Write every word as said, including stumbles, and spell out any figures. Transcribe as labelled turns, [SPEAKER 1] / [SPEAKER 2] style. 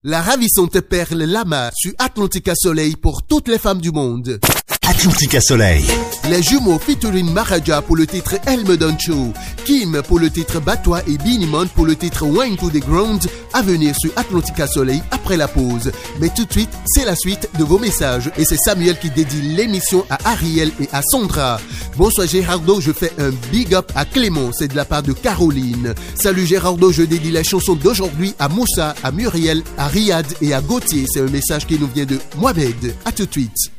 [SPEAKER 1] La ravissante perle Lama sur Atlantica Soleil pour toutes les femmes du monde.
[SPEAKER 2] Atlantica Soleil.
[SPEAKER 1] Les jumeaux featuring Maraja pour le titre Elme Don Show, Kim pour le titre Batwa et Binimon pour le titre Wine to the Ground, à venir sur Atlantica Soleil après la pause. Mais tout de suite, c'est la suite de vos messages et c'est Samuel qui dédie l'émission à Ariel et à Sandra. Bonsoir Gérardo, je fais un big up à Clément, c'est de la part de Caroline. Salut Gérardo, je dédie la chanson d'aujourd'hui à Moussa, à Muriel, à Riyad et à Gauthier. C'est un message qui nous vient de Mohamed. À tout de suite.